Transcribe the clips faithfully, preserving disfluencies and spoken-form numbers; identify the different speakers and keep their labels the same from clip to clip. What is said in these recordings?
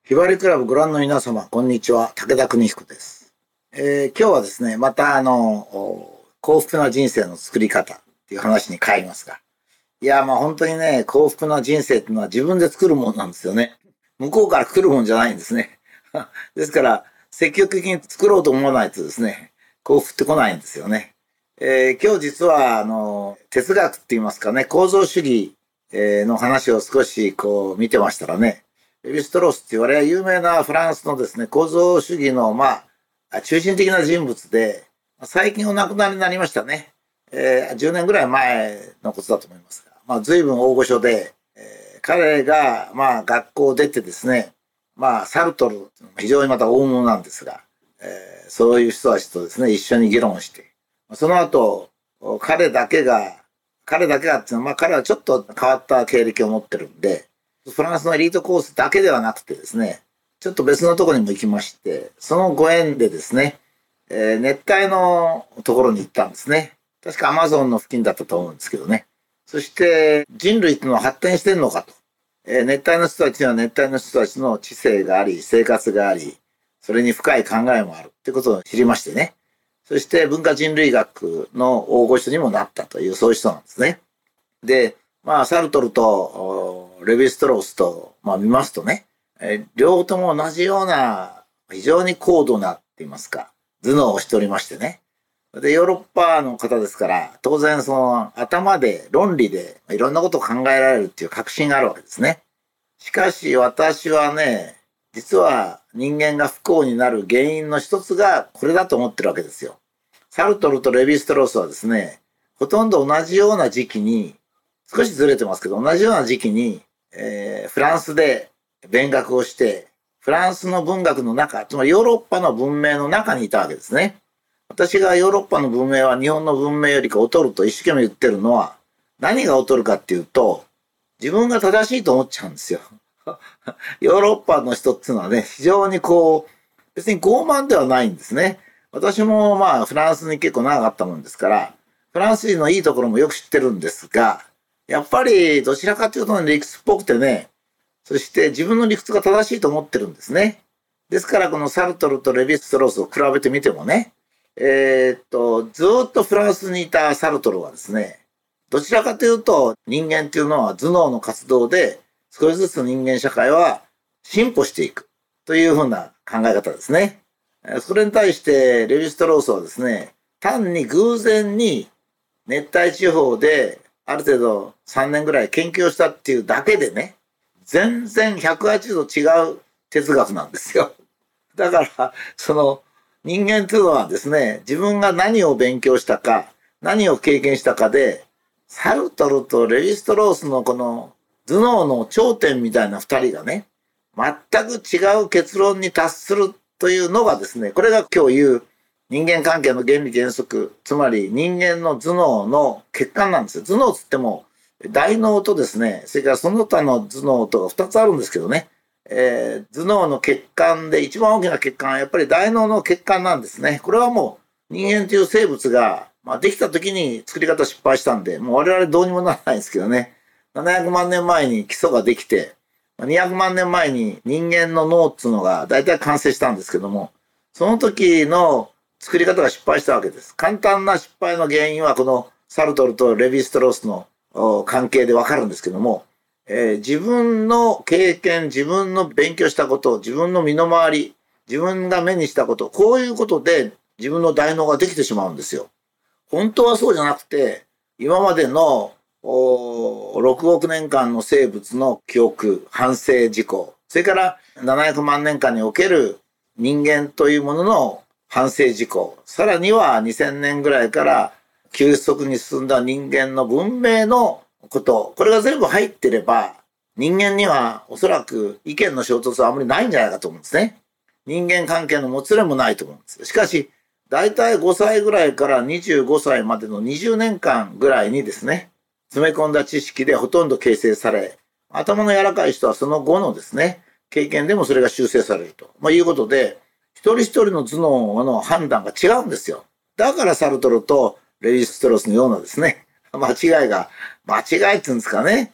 Speaker 1: ひばりクラブご覧の皆様、こんにちは。武田邦彦です。えー今日はですね、またあの、お幸福な人生の作り方っていう話に変わりますが。いや、まあ本当にね、幸福な人生っていうのは自分で作るものなんですよね。向こうから来るもんじゃないんですね。ですから、積極的に作ろうと思わないとですね、幸福って来ないんですよね。えー今日実は、あの、哲学って言いますかね、構造主義えーの話を少しこう見てましたらね、レヴィストロースっていう我々有名なフランスのですね、構造主義の、まあ、中心的な人物で、最近お亡くなりになりましたね。えーじゅうねんぐらい前のことだと思いますが、まあ、随分大御所で、えー彼が、まあ、学校を出てですね、まあ、サルトル、非常にまた大物なんですが、えーそういう人たちとですね、一緒に議論して、その後、彼だけが、彼だけがっていうのは、まあ、彼はちょっと変わった経歴を持ってるんで、フランスのエリートコースだけではなくてですね、ちょっと別のところにも行きまして、そのご縁でですね、えー熱帯のところに行ったんですね。確かアマゾンの付近だったと思うんですけどね。そして人類っていうのは発展してんのかと。えー熱帯の人たちには熱帯の人たちの知性があり、生活があり、それに深い考えもあるってことを知りましてね。そして文化人類学の大御所にもなったという、そういう人なんですね。で、まあ、サルトルとレヴィストロースと、まあ、見ますとね、えー両方とも同じような、非常に高度なって言いますか、頭脳をしておりましてね。で、ヨーロッパの方ですから、当然その頭で、論理でいろんなことを考えられるっていう確信があるわけですね。しかし私はね、実は人間が不幸になる原因の一つがこれだと思ってるわけですよ。サルトルとレヴィストロースはですね、ほとんど同じような時期に、少しずれてますけど、同じような時期に、えーフランスで勉学をして、フランスの文学の中、つまりヨーロッパの文明の中にいたわけですね。私がヨーロッパの文明は日本の文明よりか劣ると一生懸命言ってるのは、何が劣るかっていうと、自分が正しいと思っちゃうんですよ。ヨーロッパの人っていうのはね、非常にこう、別に傲慢ではないんですね。私もまあフランスに結構長かったもんですから、フランス人のいいところもよく知ってるんですが、やっぱりどちらかというと理屈っぽくてね、そして自分の理屈が正しいと思ってるんですね。ですからこのサルトルとレヴィストロースを比べてみてもね、えーっと、ずーっとフランスにいたサルトルはですね、どちらかというと人間っていうのは頭脳の活動で少しずつ人間社会は進歩していくというふうな考え方ですね。えーそれに対してレヴィストロースはですね、単に偶然に熱帯地方である程度さんねんぐらい研究をしたっていうだけでね、全然ひゃくはちど違う哲学なんですよ。だから、その人間というのはですね、自分が何を勉強したか、何を経験したかで、サルトルとレヴィストロースのこの頭脳の頂点みたいな二人がね、全く違う結論に達するというのがですね、これが今日言う人間関係の原理原則、つまり人間の頭脳の欠陥なんですよ。頭脳つっても、大脳とですね、それからその他の頭脳とがふたつあるんですけどね、えー頭脳の欠陥で一番大きな欠陥はやっぱり大脳の欠陥なんですね。これはもう人間という生物が、まあ、できた時に作り方失敗したんで、もう我々どうにもならないんですけどね。ななひゃくまん年前に基礎ができて、にひゃくまん年前に人間の脳っていうのが大体完成したんですけども、その時の作り方が失敗したわけです。簡単な失敗の原因はこのサルトルとレヴィストロースのお関係でわかるんですけども、えー自分の経験、自分の勉強したこと、自分の身の回り、自分が目にしたこと、こういうことで自分の大脳ができてしまうんですよ。本当はそうじゃなくて、今までのおろくおく年間の生物の記憶、反省事項、それからななひゃくまん年間における人間というものの反省事項、さらにはにせんねんぐらいから急速に進んだ人間の文明のこと、これが全部入ってれば、人間にはおそらく意見の衝突はあまりないんじゃないかと思うんですね。人間関係のもつれもないと思うんです。しかし、だいたいごさいぐらいからにじゅうごさいまでのにじゅうねんかんぐらいにですね、詰め込んだ知識でほとんど形成され、頭の柔らかい人はその後のですね、経験でもそれが修正されると、まあ、いうことで、一人一人の頭脳の判断が違うんですよ。だからサルトルとレヴィストロースのようなですね、間違いが、間違いっていうんですかね、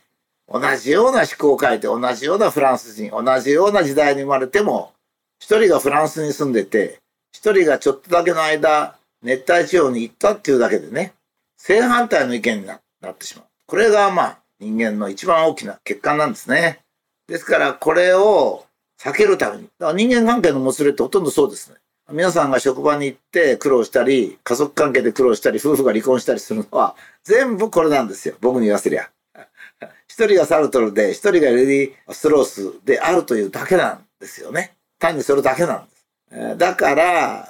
Speaker 1: 同じような思考を変えて、同じようなフランス人、同じような時代に生まれても、一人がフランスに住んでて、一人がちょっとだけの間、熱帯地方に行ったっていうだけでね、正反対の意見になってしまう。これがまあ人間の一番大きな欠陥なんですね。ですからこれを避けるために、だから人間関係のもつれってほとんどそうですね。皆さんが職場に行って苦労したり、家族関係で苦労したり、夫婦が離婚したりするのは全部これなんですよ。僕に言わせりゃ。一人がサルトルで、一人がレディ・ストロースであるというだけなんですよね。単にそれだけなんです。だから、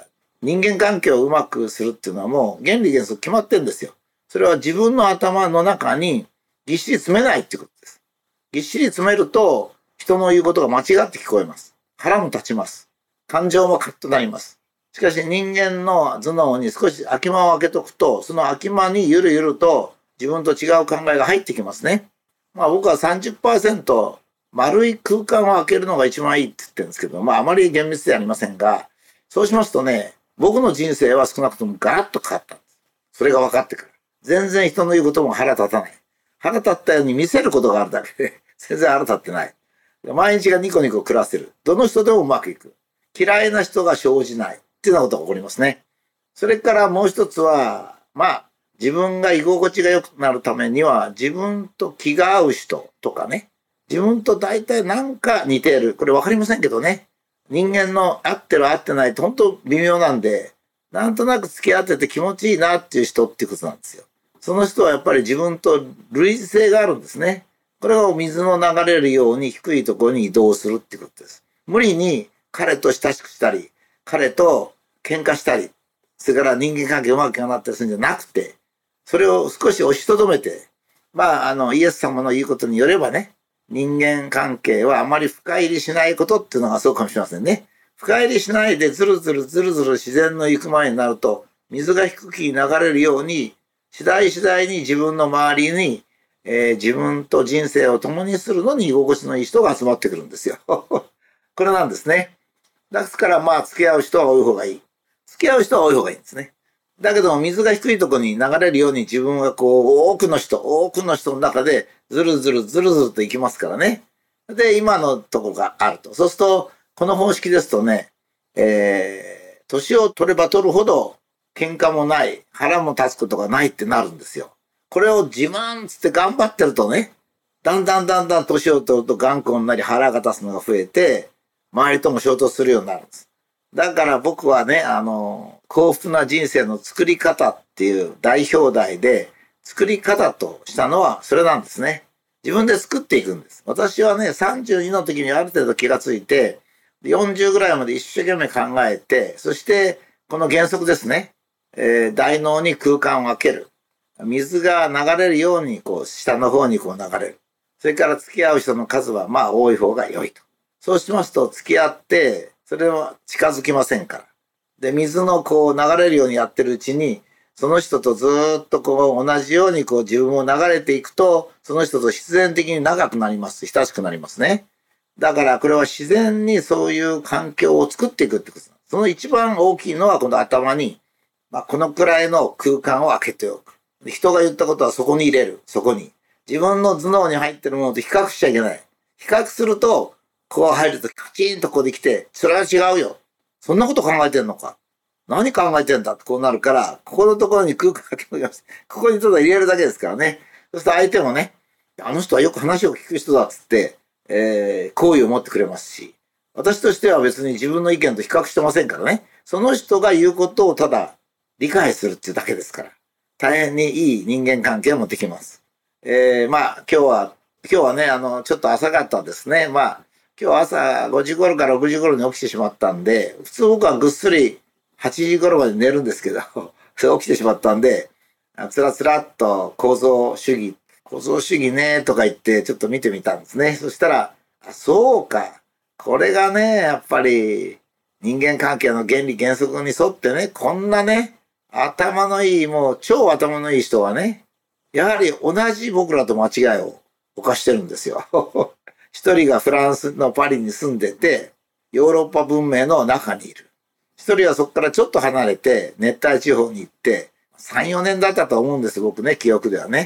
Speaker 1: 人間関係をうまくするっていうのはもう原理原則決まってるんですよ。それは自分の頭の中にぎっしり詰めないっていうことです。ぎっしり詰めると人の言うことが間違って聞こえます。腹も立ちます。感情もカッとなります。しかし人間の頭脳に少し空き間を空けとくと、その空き間にゆるゆると自分と違う考えが入ってきますね。まあ僕は さんじゅっパーセント 丸い空間を空けるのが一番いいって言ってるんですけど、まああまり厳密ではありませんが、そうしますとね、僕の人生は少なくともガラッと変わったんです。それが分かってから。全然人の言うことも腹立たない。腹立ったように見せることがあるだけで、全然腹立ってない。毎日がニコニコ暮らせる。どの人でもうまくいく。嫌いな人が生じない。っていうようなことが起こりますね。それからもう一つは、まあ、自分が居心地が良くなるためには、自分と気が合う人とかね、自分と大体なんか似ている。これ分かりませんけどね。人間の合ってる合ってないって本当微妙なんで、なんとなく付き合ってて気持ちいいなっていう人っていうことなんですよ。その人はやっぱり自分と類似性があるんですね。これが水の流れるように低いところに移動するっていうことです。無理に彼と親しくしたり、彼と喧嘩したり、それから人間関係うまくいかなったりするんじゃなくて、それを少し押しとどめて、まあ、あの、イエス様の言うことによればね、人間関係はあまり深入りしないことっていうのがそうかもしれませんね。深入りしないでずるずるずるずる自然の行く前になると、水が低く流れるように、次第次第に自分の周りに、えー、自分と人生を共にするのに居心地のいい人が集まってくるんですよ。これなんですね。ですからまあ付き合う人は多い方がいい。付き合う人は多い方がいいんですね。だけども水が低いところに流れるように自分はこう多くの人、多くの人の中でずるずるずるずると行きますからね。で、今のとこがあると。そうすると、この方式ですとね、えー、年を取れば取るほど喧嘩もない、腹も立つことがないってなるんですよ。これを自慢つって頑張ってるとね、だんだんだんだん年を取ると頑固になり腹が立つのが増えて、周りとも衝突するようになるんです。だから僕はね、あの、幸福な人生の作り方っていう代表題で、作り方としたのはそれなんですね。自分で作っていくんです。私はね、さんじゅうにの時にある程度気がついて、よんじゅうぐらいまで一生懸命考えて、そしてこの原則ですね。えー、大脳に空間を空ける。水が流れるように、こう、下の方にこう流れる。それから付き合う人の数はまあ多い方が良いと。そうしますと付き合って、それは近づきませんから。で、水のこう流れるようにやってるうちに、その人とずっとこう同じようにこう自分も流れていくと、その人と必然的に長くなります。親しくなりますね。だからこれは自然にそういう環境を作っていくってことです。その一番大きいのはこの頭に、まあ、このくらいの空間を空けておく。で、人が言ったことはそこに入れる。そこに。自分の頭脳に入ってるものと比較しちゃいけない。比較すると、こう入るとカチンとこうできて、それは違うよ。そんなこと考えてんのか。何考えてんだってこうなるから、ここのところに空間空けておきます。ここにただ入れるだけですからね。そうすると相手もね、あの人はよく話を聞く人だっつって、えー、好意を持ってくれますし、私としては別に自分の意見と比較してませんからね。その人が言うことをただ理解するっていうだけですから。大変にいい人間関係もできます。えー、まあ今日は、今日はね、あの、ちょっと朝方ですね。まあ、今日朝ごじ頃からろくじ頃に起きてしまったんで、普通僕はぐっすりはちじ頃まで寝るんですけど、それ起きてしまったんで、つらつらっと構造主義、構造主義ね、とか言ってちょっと見てみたんですね。そしたら、あ、そうか。これがね、やっぱり人間関係の原理原則に沿ってね、こんなね、頭のいい、もう超頭のいい人はね、やはり同じ僕らと間違いを犯してるんですよ。一人がフランスのパリに住んでて、ヨーロッパ文明の中にいる。一人はそこからちょっと離れて、熱帯地方に行って、さん、よねんだったと思うんです、僕ね、記憶ではね。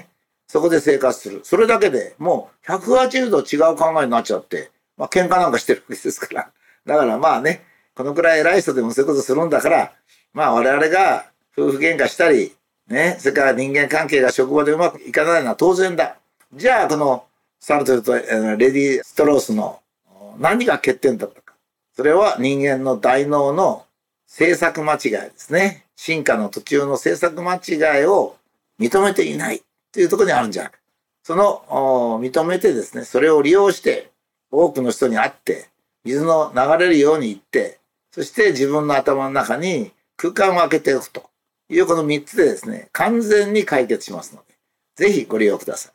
Speaker 1: そこで生活する。それだけでもうひゃくはちじゅうど違う考えになっちゃって、まあ喧嘩なんかしてるわけですから。だからまあね、このくらい偉い人でもそういうことするんだから、まあ我々が夫婦喧嘩したり、ね、それから人間関係が職場でうまくいかないのは当然だ。じゃあこのサルトルとレディ・ストロースの何が欠点だったか。それは人間の大脳の政策間違いですね。進化の途中の政策間違いを認めていないというところにあるんじゃないか。その認めてですね、それを利用して多くの人に会って、水の流れるように行って、そして自分の頭の中に空間を空けておくというこのみっつでですね、完全に解決しますので、ぜひご利用ください。